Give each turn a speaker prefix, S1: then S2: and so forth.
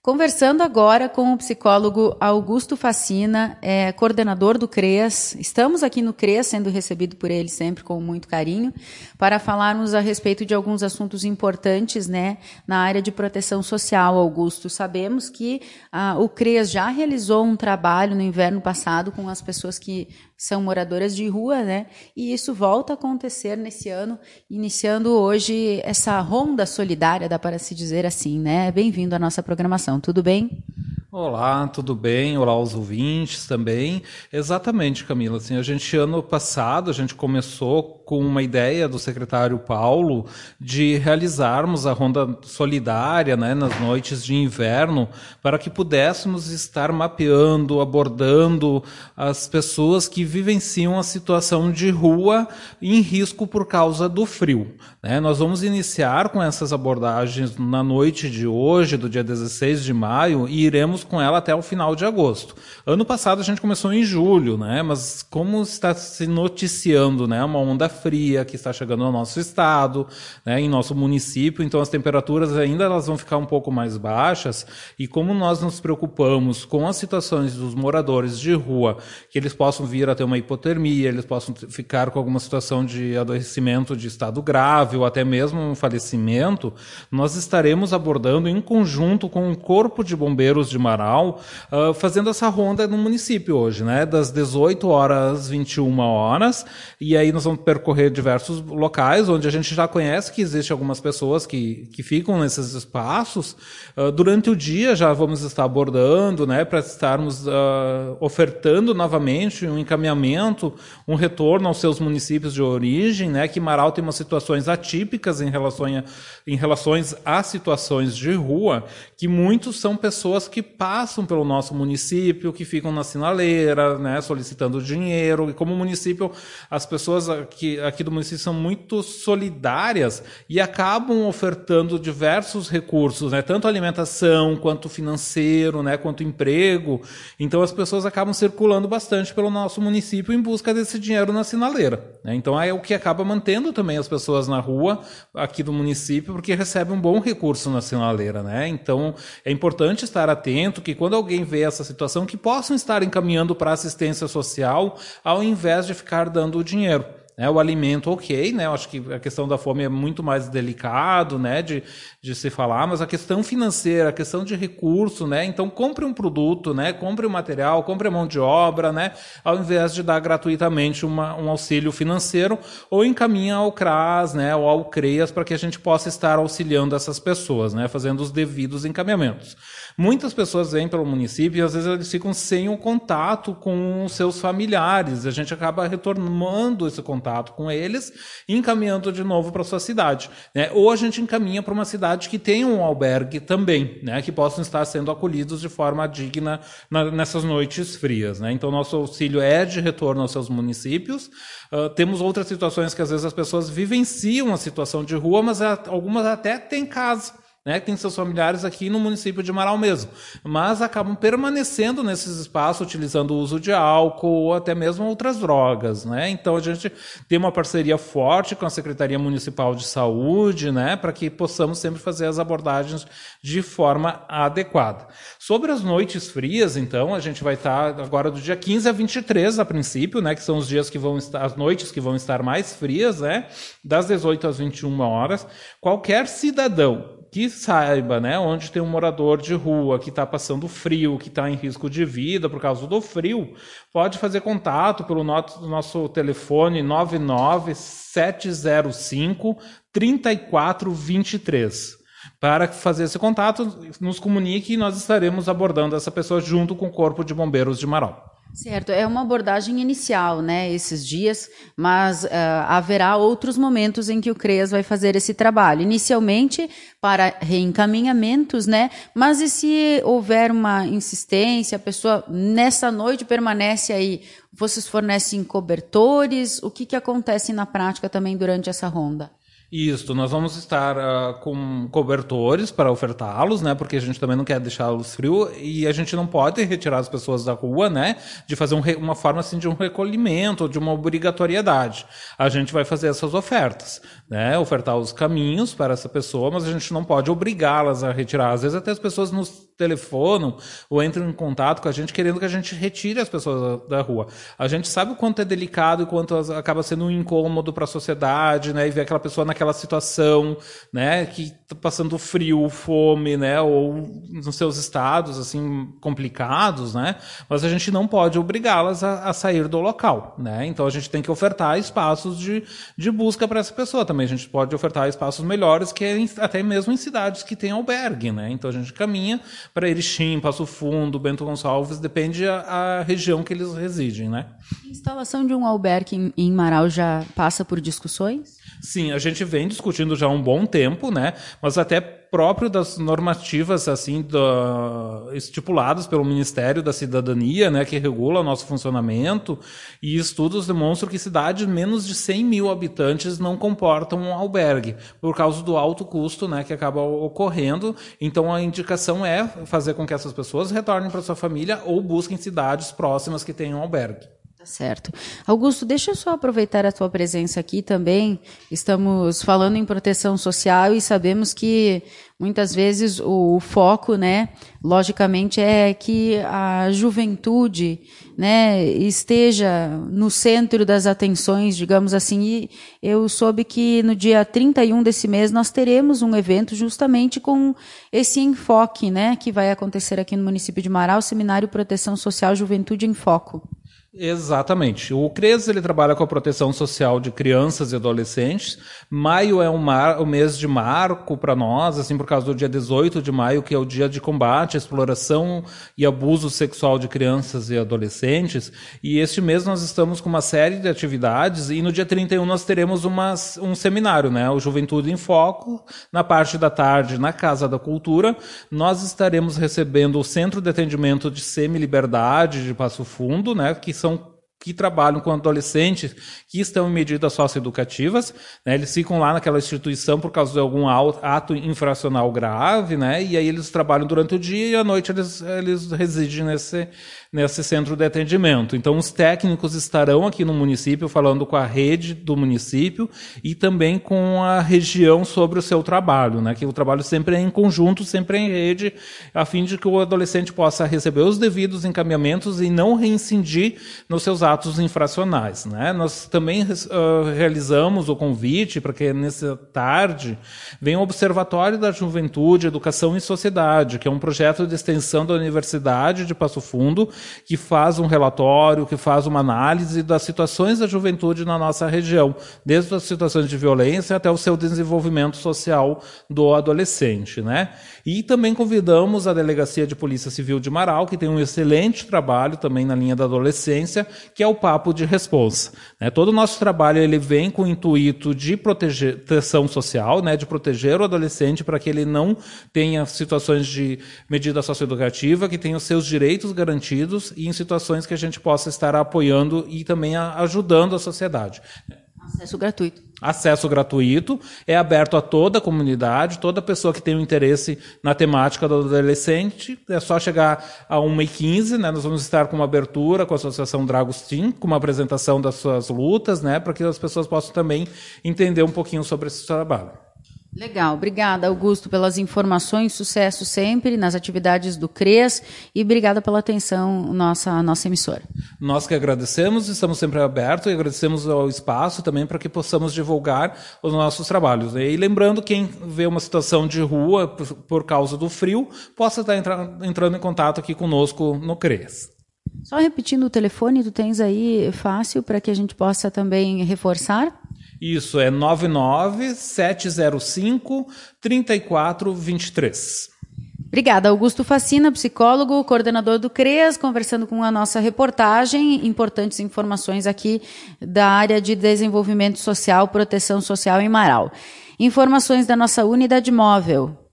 S1: Conversando agora com o psicólogo Augusto Facina, coordenador do CREAS. Estamos aqui no CREAS, sendo recebido por ele sempre com muito carinho, para falarmos a respeito de alguns assuntos importantes, né, na área de proteção social, Augusto. Sabemos que o CREAS já realizou um trabalho no inverno passado com as pessoas que são moradoras de rua, né? E isso volta a acontecer nesse ano, iniciando hoje essa ronda solidária, dá para se dizer assim, né? Bem-vindo à nossa programação, tudo bem?
S2: Olá, tudo bem? Olá aos ouvintes também. Exatamente, Camila. Assim, ano passado, a gente começou com uma ideia do secretário Paulo de realizarmos a ronda solidária, né, nas noites de inverno, para que pudéssemos estar mapeando, abordando as pessoas que vivenciam a situação de rua em risco por causa do frio, né? Nós vamos iniciar com essas abordagens na noite de hoje, do dia 16 de maio, e iremos com ela até o final de agosto. Ano passado a gente começou em julho, né? Mas como está se noticiando, né, uma onda fria que está chegando no nosso estado, né, em nosso município, então as temperaturas ainda elas vão ficar um pouco mais baixas, e como nós nos preocupamos com as situações dos moradores de rua, que eles possam vir a ter uma hipotermia, eles possam ficar com alguma situação de adoecimento de estado grave ou até mesmo um falecimento, nós estaremos abordando em conjunto com o Corpo de Bombeiros de Marau, fazendo essa ronda no município hoje, né, das 18 horas às 21 horas, e aí nós vamos percorrer diversos locais onde a gente já conhece que existem algumas pessoas que ficam nesses espaços. Durante o dia já vamos estar abordando, né, para estarmos ofertando novamente um encaminhamento, um retorno aos seus municípios de origem, né, que Marau tem umas situações atípicas em relações a situações de rua, que muitos são pessoas que passam pelo nosso município, que ficam na sinaleira, né, solicitando dinheiro, e como município, as pessoas aqui do município são muito solidárias e acabam ofertando diversos recursos, né, tanto alimentação, quanto financeiro, né, quanto emprego. Então as pessoas acabam circulando bastante pelo nosso município em busca desse dinheiro na sinaleira, né? Então é o que acaba mantendo também as pessoas na rua aqui do município, porque recebem um bom recurso na sinaleira, né? Então é importante estar atento que quando alguém vê essa situação, que possam estar encaminhando para assistência social ao invés de ficar dando o dinheiro. O alimento, ok, né? Eu acho que a questão da fome é muito mais delicado, né, de se falar, mas a questão financeira, a questão de recurso, né? Então compre um produto, né? Compre o material, compre a mão de obra, né? Ao invés de dar gratuitamente um auxílio financeiro, ou encaminha ao CRAS, né? Ou ao CREAS, para que a gente possa estar auxiliando essas pessoas, né? Fazendo os devidos encaminhamentos. Muitas pessoas vêm pelo município e às vezes eles ficam sem o contato com os seus familiares. A gente acaba retornando esse contato com eles e encaminhando de novo para a sua cidade, né? Ou a gente encaminha para uma cidade que tenha um albergue também, né? Que possam estar sendo acolhidos de forma digna nessas noites frias, né? Então nosso auxílio é de retorno aos seus municípios. Temos outras situações que às vezes as pessoas vivenciam a situação de rua, mas algumas até têm casa, né, que tem seus familiares aqui no município de Marau mesmo, mas acabam permanecendo nesses espaços utilizando o uso de álcool ou até mesmo outras drogas, né? Então a gente tem uma parceria forte com a Secretaria Municipal de Saúde, né, para que possamos sempre fazer as abordagens de forma adequada. Sobre as noites frias, então, a gente vai estar agora do dia 15 a 23 a princípio, né, que são os dias que vão estar, as noites que vão estar mais frias, né, das 18 às 21 horas. Qualquer cidadão que saiba, né, onde tem um morador de rua que está passando frio, que está em risco de vida por causa do frio, pode fazer contato pelo nosso telefone 99705-3423. Para fazer esse contato, nos comunique e nós estaremos abordando essa pessoa junto com o Corpo de Bombeiros de Marau.
S1: Certo, é uma abordagem inicial, né, esses dias, mas haverá outros momentos em que o CREAS vai fazer esse trabalho. Inicialmente para reencaminhamentos, né, mas e se houver uma insistência, a pessoa nessa noite permanece aí, vocês fornecem cobertores, o que acontece na prática também durante essa ronda?
S2: Isso, nós vamos estar com cobertores para ofertá-los, né? Porque a gente também não quer deixá-los frios e a gente não pode retirar as pessoas da rua, né? De fazer uma forma assim de um recolhimento, de uma obrigatoriedade. A gente vai fazer essas ofertas, né? Ofertar os caminhos para essa pessoa, mas a gente não pode obrigá-las a retirar. Às vezes até as pessoas nos telefonam ou entram em contato com a gente querendo que a gente retire as pessoas da rua. A gente sabe o quanto é delicado e quanto acaba sendo um incômodo para a sociedade, né? E ver aquela pessoa naquela situação, né? Que está passando frio, fome, né? Ou nos seus estados, assim, complicados, né? Mas a gente não pode obrigá-las a sair do local, né? Então a gente tem que ofertar espaços de busca para essa pessoa também. A gente pode ofertar espaços melhores, que é até mesmo em cidades que tem albergue, né? Então a gente caminha para Erechim, Passo Fundo, Bento Gonçalves, depende a região que eles residem, né?
S1: A instalação de um albergue em Marau já passa por discussões?
S2: Sim, a gente vem discutindo já há um bom tempo, né? Mas até próprio das normativas assim estipuladas pelo Ministério da Cidadania, né, que regula o nosso funcionamento, e estudos demonstram que cidades menos de 100 mil habitantes não comportam um albergue, por causa do alto custo, né, que acaba ocorrendo. Então a indicação é fazer com que essas pessoas retornem para sua família ou busquem cidades próximas que tenham albergue.
S1: Certo. Augusto, deixa eu só aproveitar a tua presença aqui também. Estamos falando em proteção social e sabemos que muitas vezes o foco, né, logicamente, é que a juventude, né, esteja no centro das atenções, digamos assim. E eu soube que no dia 31 desse mês nós teremos um evento justamente com esse enfoque, né, que vai acontecer aqui no município de Marau, Seminário Proteção Social Juventude em Foco.
S2: Exatamente. O CRES ele trabalha com a proteção social de crianças e adolescentes. Maio é o mês de marco para nós, assim, por causa do dia 18 de maio, que é o dia de combate à exploração e abuso sexual de crianças e adolescentes. E este mês nós estamos com uma série de atividades e no dia 31 nós teremos um seminário, né? O Juventude em Foco, na parte da tarde, na Casa da Cultura. Nós estaremos recebendo o Centro de Atendimento de Semi-Liberdade de Passo Fundo, né? Que trabalham com adolescentes que estão em medidas socioeducativas, né? Eles ficam lá naquela instituição por causa de algum ato infracional grave, né? E aí eles trabalham durante o dia e à noite eles residem nesse centro de atendimento. Então, os técnicos estarão aqui no município falando com a rede do município e também com a região sobre o seu trabalho, né? Que o trabalho sempre é em conjunto, sempre é em rede, a fim de que o adolescente possa receber os devidos encaminhamentos e não reincidir nos seus atos infracionais, né? Nós também realizamos o convite para que nessa tarde venha o Observatório da Juventude, Educação e Sociedade, que é um projeto de extensão da Universidade de Passo Fundo, que faz um relatório, que faz uma análise das situações da juventude na nossa região, desde as situações de violência até o seu desenvolvimento social do adolescente, né? E também convidamos a Delegacia de Polícia Civil de Marau, que tem um excelente trabalho também na linha da adolescência, que é o Papo de Responsa, né? Todo o nosso trabalho ele vem com o intuito de proteção social, né? De proteger o adolescente para que ele não tenha situações de medida socioeducativa, que tenha os seus direitos garantidos e em situações que a gente possa estar apoiando e também ajudando a sociedade.
S1: Acesso gratuito.
S2: Acesso gratuito, é aberto a toda a comunidade, toda pessoa que tem um interesse na temática do adolescente, é só chegar a 1h15, né? Nós vamos estar com uma abertura com a Associação Dragostin, com uma apresentação das suas lutas, né? Para que as pessoas possam também entender um pouquinho sobre esse trabalho.
S1: Legal, obrigada, Augusto, pelas informações, sucesso sempre nas atividades do CRES e obrigada pela atenção à nossa emissora.
S2: Nós que agradecemos, estamos sempre abertos e agradecemos ao espaço também para que possamos divulgar os nossos trabalhos. E lembrando, quem vê uma situação de rua por causa do frio, possa estar entrando em contato aqui conosco no CRES.
S1: Só repetindo o telefone, tu tens aí fácil para que a gente possa também reforçar?
S2: Isso, é 99-705-3423.
S1: Obrigada, Augusto Facina, psicólogo, coordenador do CREAS, conversando com a nossa reportagem, importantes informações aqui da área de desenvolvimento social, proteção social em Marau. Informações da nossa unidade móvel.